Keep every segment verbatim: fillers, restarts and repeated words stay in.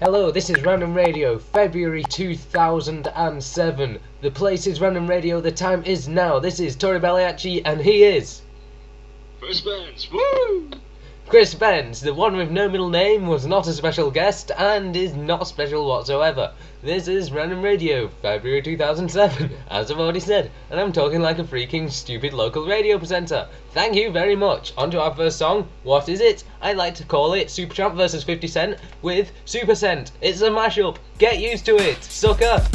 Hello, this is Random Radio, February two thousand seven. The place is Random Radio, the time is now. This is Tori Belliacci, and he is... Chris Benz, woo! Chris Benz, the one with no middle name, was not a special guest, and is not special whatsoever. This is Random Radio, February two thousand seven, as I've already said, and I'm talking like a freaking stupid local radio presenter. Thank you very much. On to our first song. What is it? I like to call it Supertramp versus fifty Cent with Super Cent. It's a mashup. Get used to it, sucker.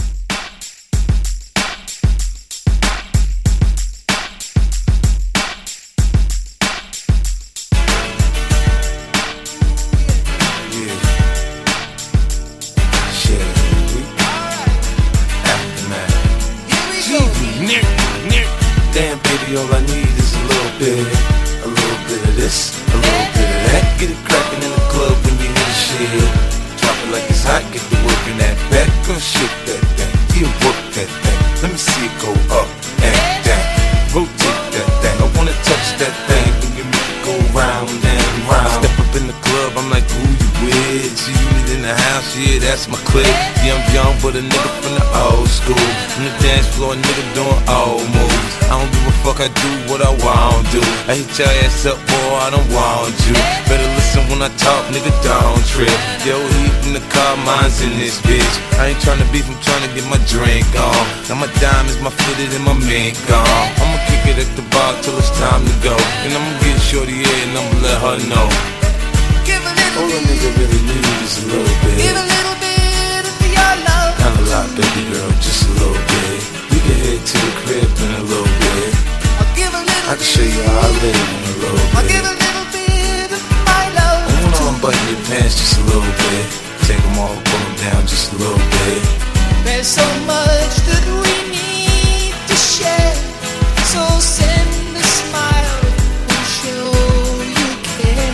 Damn, baby, all I need is a little bit, a little bit of this, a little bit of that. Get it crackin' in the club when you hear the shit. Drop it like it's hot, get the work in that back. Girl, shake that thing, yeah, work that thing. Let me see it go up and down. Rotate that thing, I wanna touch that thing when you make it go round and round. Step up in the club, I'm like, who you with? See you in the house, yeah, that's my clique. Yeah, I'm young, but a nigga from the old school. On the dance floor, a nigga doing old moves. I don't give a fuck, I do what I want to. I hit your ass up, boy, I don't want you. Better listen when I talk, nigga, don't trip. Yo, heat in the car, mine's in this bitch. I ain't tryna beef, I'm tryna get my drink on. Now my diamonds, my fitted, and my mink on. I'ma kick it at the bar till it's time to go. And I'ma get shorty here and I'ma let her know. Give a little All a bit, nigga really need is a little bit. give a little bit of your love. Not a lot, baby girl, just a little bit. We can head to the crib in a little bit. I'll give a little I can show you how I live in a little I'll give bit. a little bit of my love. I wanna unbutton your pants just a little bit. Take them off, pull them down just a little bit. There's so much that we need to share. So send a smile and show you care.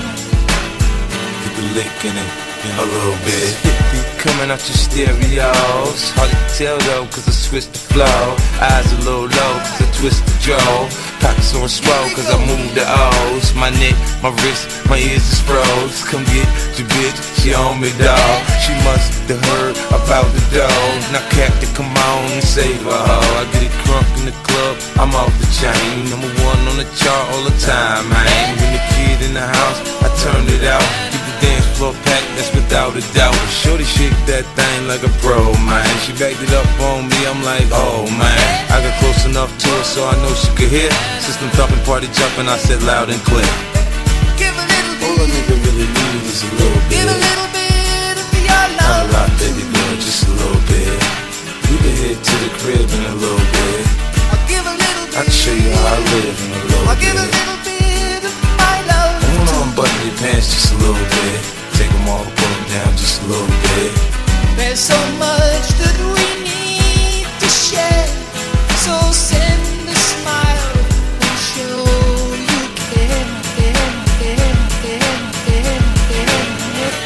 Get the lick in it, in a little bit. fifty coming out your stereos. Hard to tell though, cause I switched the flow. Eyes a little low, cause I twist the jaw. Pockets on swole, cause I move the O's. My neck, my wrist, my ears is froze. Come get your bitch, she on me, dawg. She must have heard about the dough. Now Captain, come on and save her hoe. I get it crunk in the club, I'm off the chain. Number one on the chart all the time, man. When the kid in the house, I turn it out. Keep the dance floor packed, that's without a doubt. Shorty shake that thing like a pro, man. She backed it up on me, I'm like, oh man. I got close enough to her so I know she could hear. System thumping, party jumping, I said loud and clear. Give a little All a bit, nigga really need is a little bit. give a little bit of your Not a love. lot, baby girl, just a little bit. We can head to the crib in a little bit. I'll give a little I bit, can show you how I live in a little I'll give a bit. little bit of my love. I wanna unbutton your pants just a little bit. Take them off, pull them down just a little bit. There's so much that we need to share. So send a smile and show you care, care, care, care, care, care.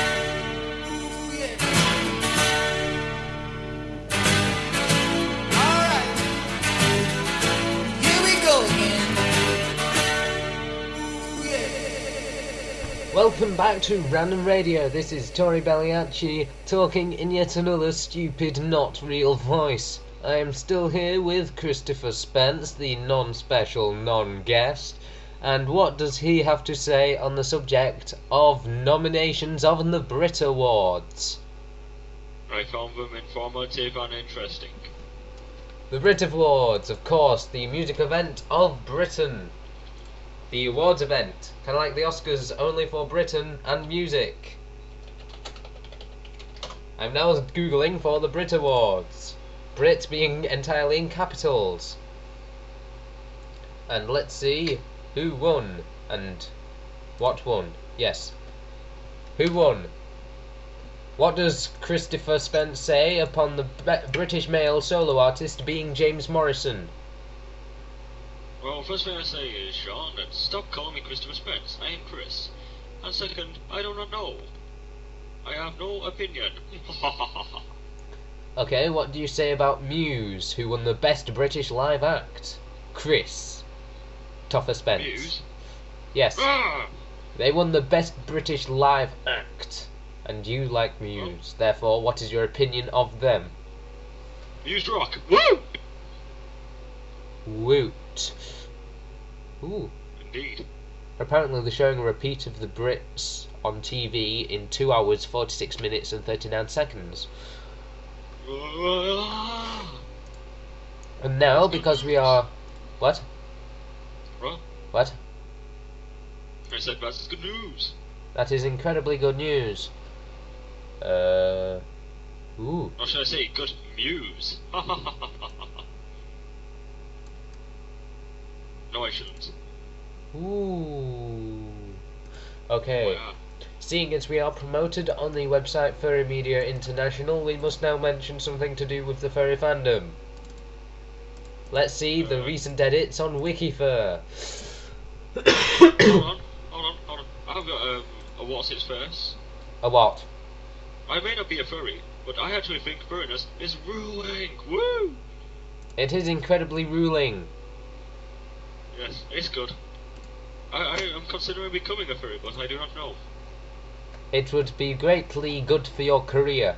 Ooh, yeah. All right, here we go again. Ooh, yeah. Welcome back to Random Radio. This is Tori Belliacci talking in yet another stupid, not real voice. I am still here with Christopher Spence, the non-special, non-guest. And what does he have to say on the subject of nominations of the Brit Awards? I found them informative and interesting. The Brit Awards, of course, the music event of Britain. The awards event, kind of like the Oscars, only for Britain and music. I'm now googling for the Brit Awards. Brit being entirely in capitals. And let's see who won and what won. Yes. Who won? What does Christopher Spence say upon the B- British male solo artist being James Morrison? Well, first thing I say is, Sean, that stop calling me Christopher Spence. I am Chris. And second, I do not know. I have no opinion. Okay, what do you say about Muse, who won the Best British Live Act? Chris. Toffer Spence. Muse? Yes. Ah! They won the Best British Live Act. And you like Muse. Therefore, what is your opinion of them? Muse rock. Woo! Woot. Ooh. Indeed. Apparently they're showing a repeat of the Brits on T V in two hours, forty-six minutes and thirty-nine seconds. And now, because we are... What? What? What? I said that's good news. That is incredibly good news. Uh... Ooh. Or should I say good muse? No, I shouldn't. Ooh. Okay. Wow. Seeing as we are promoted on the website Furry Media International, we must now mention something to do with the furry fandom. Let's see the Uh. recent edits on Wikifur. Hold on, hold on, hold on. I've got um, a what's its face. A what? I may not be a furry, but I actually think furriness is ruling. Woo! It is incredibly ruling. Yes, it's good. I, I am considering becoming a furry, but I do not know. It would be greatly good for your career.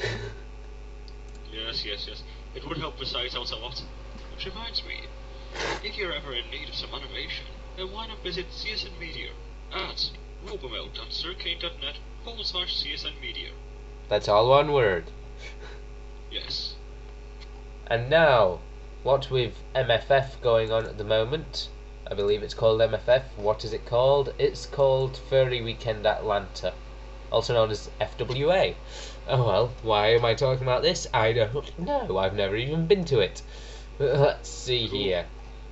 Yes, yes, yes. It would help the site out a lot. Which reminds me, if you're ever in need of some animation, then why not visit C S N Media at robomelt.circane.net forward slash CSN Media. That's all one word. Yes. And now, what with M F F going on at the moment, I believe it's called M F F. What is it called? It's called Furry Weekend Atlanta, also known as F W A. Oh well, why am I talking about this? I don't know. I've never even been to it. Let's see here.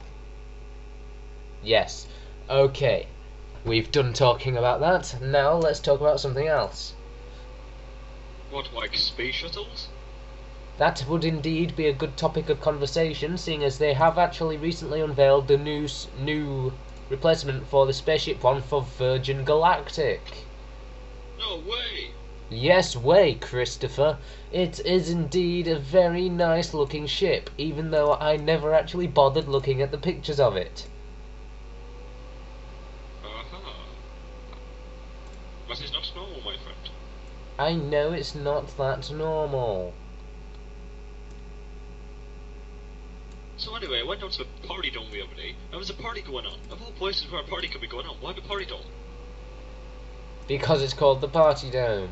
Yes. Okay. We've done talking about that. Now let's talk about something else. What, like space shuttles? That would indeed be a good topic of conversation, seeing as they have actually recently unveiled the new s- new replacement for the Spaceship One for Virgin Galactic. No way! Yes way, Christopher. It is indeed a very nice looking ship, even though I never actually bothered looking at the pictures of it. Aha. That is not normal, my friend. I know it's not that normal. So anyway, I went down to the party dome the other day. There was a party going on. Of all places where a party could be going on, why the party dome? Because it's called the Party Dome.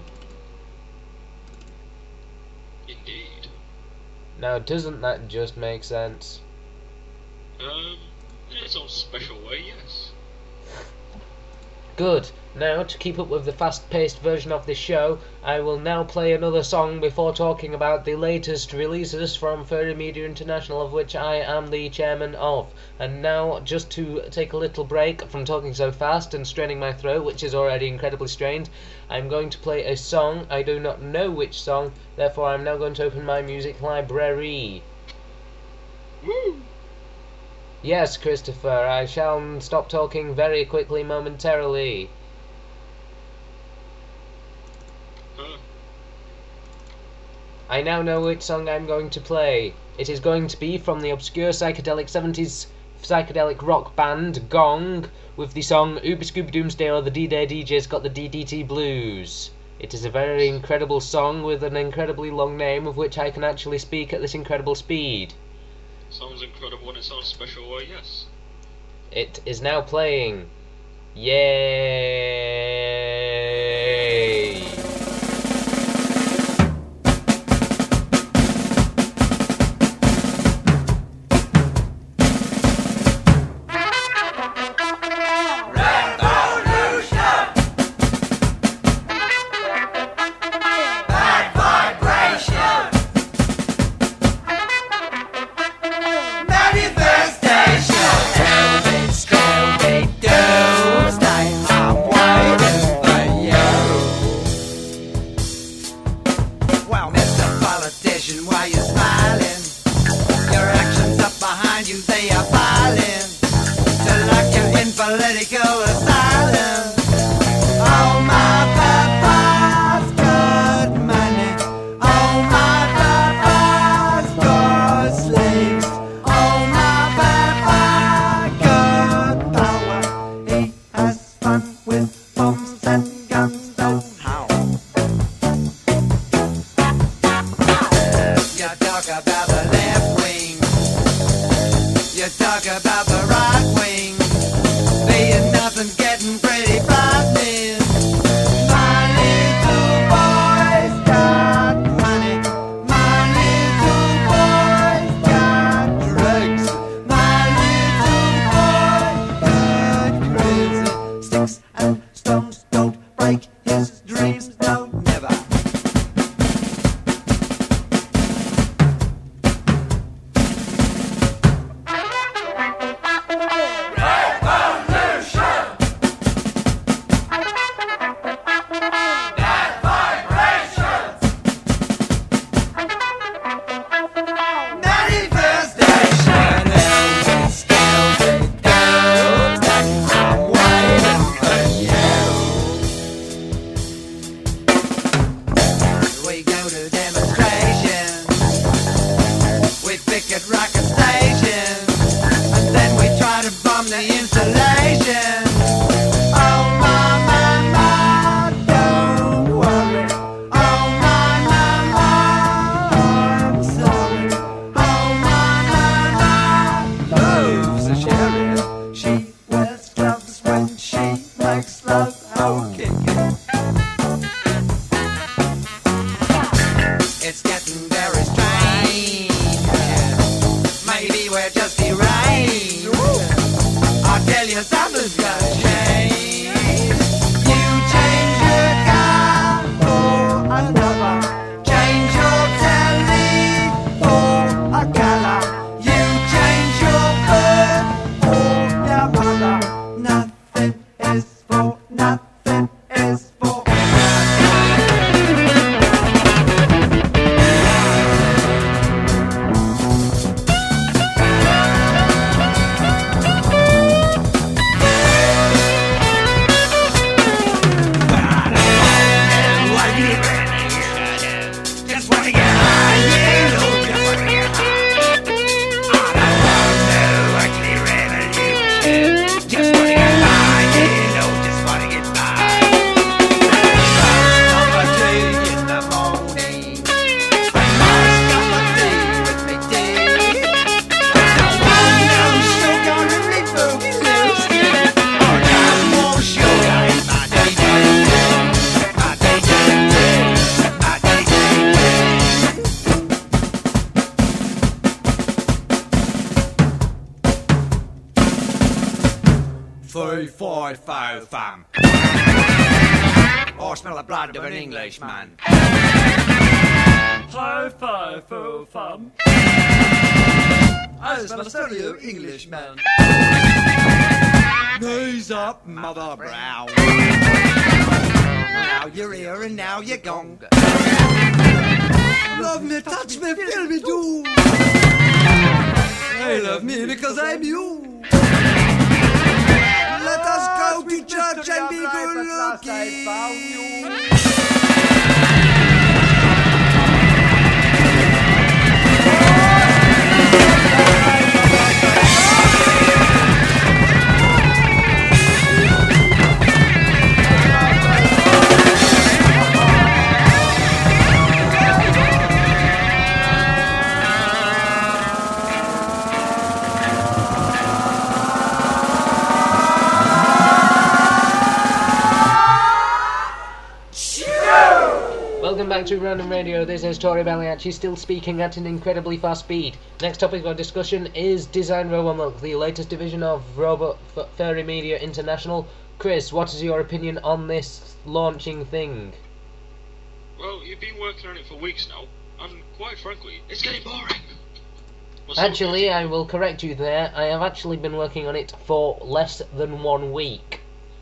Indeed. Now, doesn't that just make sense? Um, in its own special way, yes. Good. Now, to keep up with the fast-paced version of this show, I will now play another song before talking about the latest releases from Furry Media International, of which I am the chairman of. And now, just to take a little break from talking so fast and straining my throat, which is already incredibly strained, I'm going to play a song. I do not know which song, therefore I'm now going to open my music library. Woo! Yes, Christopher, I shall stop talking very quickly momentarily. Huh? I now know which song I'm going to play. It is going to be from the obscure psychedelic seventies psychedelic rock band Gong with the song Ooby Scooby Doomsday or the D-Day D J's Got the D D T Blues. It is a very incredible song with an incredibly long name of which I can actually speak at this incredible speed. Sounds incredible and it sounds special, uh, yes. It is now playing. Yay! Manifestation. Scooby Doo, stay home. sex, love, how kicking. It's getting very strange. Maybe we're just deranged. I'll tell you something's gonna change. You change your car for another. Change your telly for a color. You change your bird for your mother. Nothing is for, nothing is for. Just wanna get high, yeah, no, just wanna get high. I don't want no ugly revolution. Just wanna get high, yeah, no, just wanna get by. Nice cup of tea in the morning. A nice cup of tea with me tea. Don't want no sugar in me boogie lipstick. I got more sugar in my day day tea. My day day tea. My day day tea. Three, four, five, fam. Oh, I smell the blood of an Englishman. Five, five, four, fam. I smell a stereo Englishman. Knees up, mother brown. Now you're here and now you're gone. Love me, touch me, feel me, do. They love me because I'm you. Let us go to church and be good looking. Welcome back to Random Radio. This is Tori Baliacci, still speaking at an incredibly fast speed. Next topic of discussion is Design Robomilk, the latest division of Robo F- Furry Media International. Chris, what is your opinion on this launching thing? Well, you've been working on it for weeks now, and quite frankly, it's getting boring. Well, Actually, I will correct you there. I have actually been working on it for less than one week.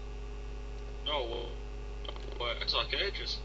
No, well, well, it's like ages.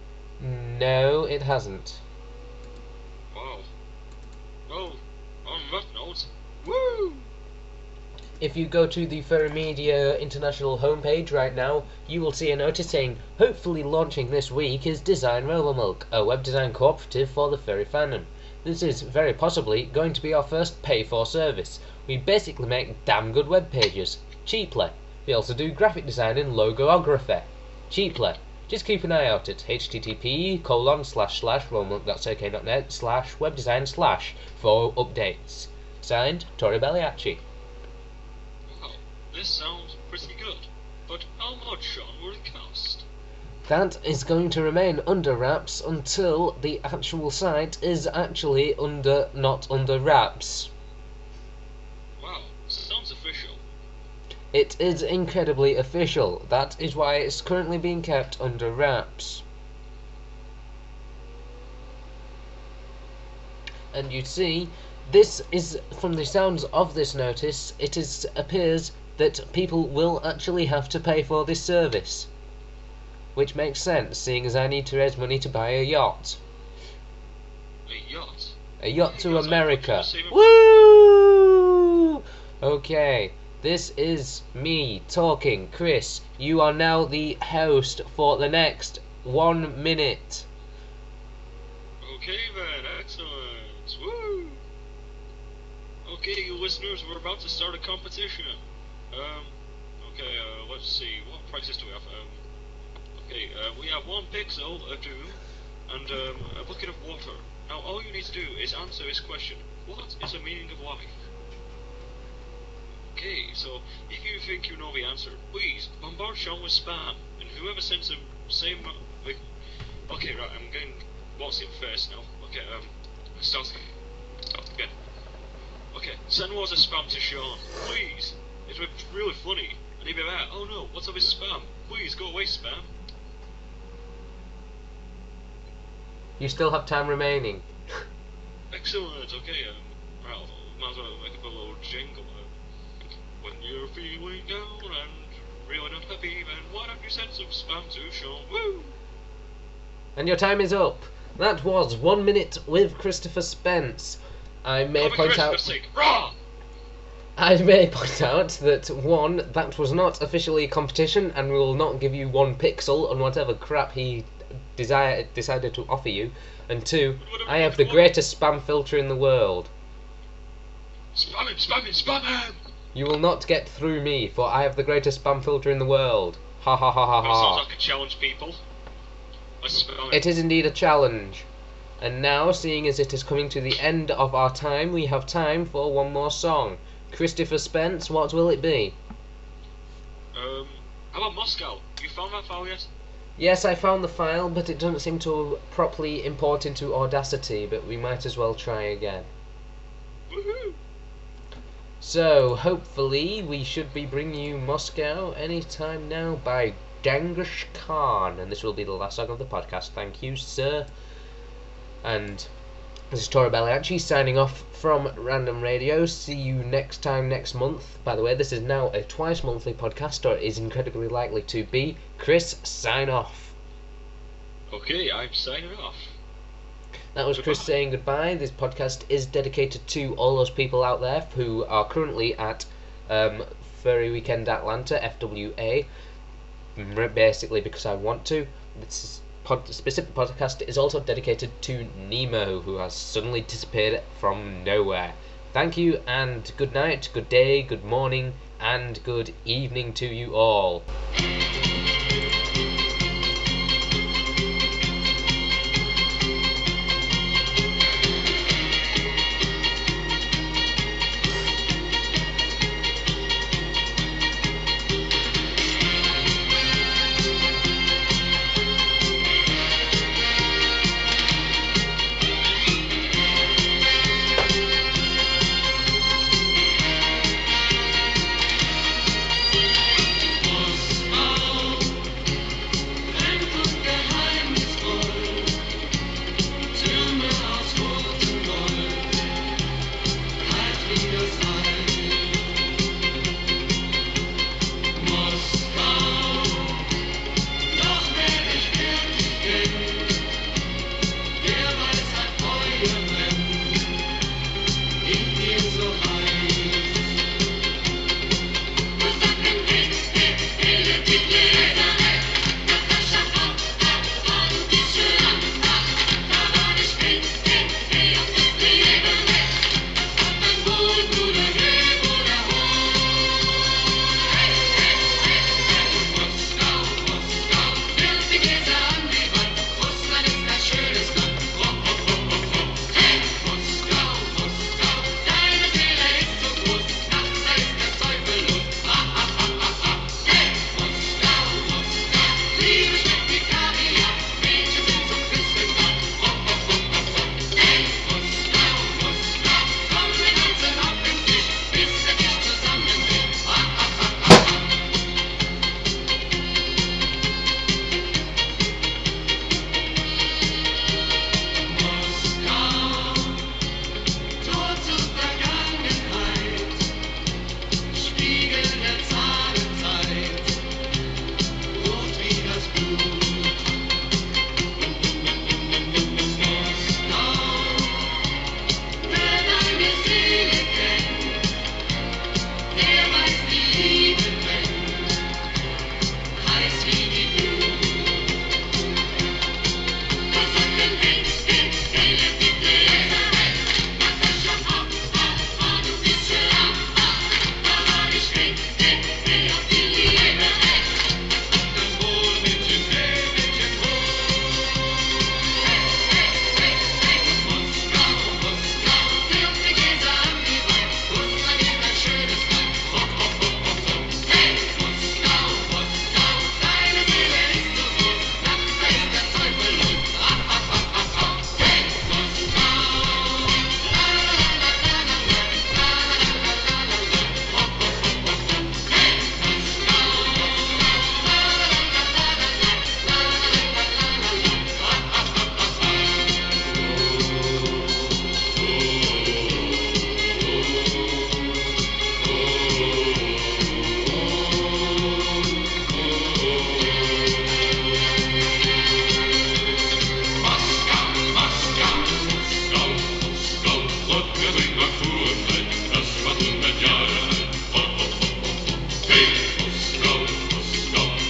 No, it hasn't. Wow. Well, on that note, woo! If you go to the Furry Media International homepage right now, you will see a notice saying, hopefully launching this week is Design Robomilk, a web design cooperative for the furry fandom. This is very possibly going to be our first pay-for service. We basically make damn good web pages, cheaply. We also do graphic design and logography, cheaply. Just keep an eye out at http colon slash slash romilk.ck.net slash webdesign slash for updates. Signed, Tori Baliacci. Wow, this sounds pretty good. But how much, Sean, will it cost? That is going to remain under wraps until the actual site is actually under not under wraps. Wow, sounds official. It is incredibly official. That is why it's currently being kept under wraps. And you see, this is, from the sounds of this notice, it is appears that people will actually have to pay for this service. Which makes sense, seeing as I need to raise money to buy a yacht. A yacht? A yacht to Because I America. thought you were saving- Woo! Okay. This is me talking. Chris, you are now the host for the next one minute. Okay then, excellent. Woo! Okay, you listeners, we're about to start a competition. Um, okay, uh, let's see, what prices do we have? Um, okay, uh, we have one pixel, a doom, and um, a bucket of water. Now, all you need to do is answer this question. What is the meaning of life? Okay, so if you think you know the answer, please bombard report Sean with spam, and whoever sends him same like. Okay, right. I'm getting what's it first now. Okay, um, start again. Start again. Okay, send what's a spam to Sean, please. It would be really funny, and he'd be like, oh no, what's up with spam? Please go away, spam. You still have time remaining. Excellent. Okay, um, well, might as well make up a little jingle. Um, when you're feeling down and really not happy, then why don't you send some spam to Sean? Woo! And your time is up. That was One Minute with Christopher Spence. I may For point Christmas out... sake, rah! I may point out that, one, that was not officially a competition, and we will not give you one pixel on whatever crap he desire, decided to offer you. And two, I have the greatest spam filter in the world. Spam him, spam him, spam him! You will not get through me, for I have the greatest spam filter in the world. Ha ha ha ha That sounds ha. like a challenge, people. Let's spam him. It is indeed a challenge. And now, seeing as it is coming to the end of our time, we have time for one more song. Christopher Spence, what will it be? Um, how about Moscow? You found that file yet? Yes, I found the file, but it doesn't seem to properly import into Audacity, but we might as well try again. Woohoo! So, hopefully, we should be bringing you Moscow anytime now by Genghis Khan, and this will be the last song of the podcast. Thank you, sir. And this is Tora Belliacci signing off from Random Radio. See you next time next month. By the way, this is now a twice monthly podcast, or is incredibly likely to be. Chris, sign off. Okay, I'm signing off. That was Chris Goodbye. saying goodbye. This podcast is dedicated to all those people out there who are currently at um, Furry Weekend Atlanta, F W A, basically because I want to. This pod- specific podcast is also dedicated to Nemo, who has suddenly disappeared from nowhere. Thank you, and good night, good day, good morning, and good evening to you all. Moscow.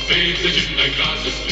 Faith in dein Glas ist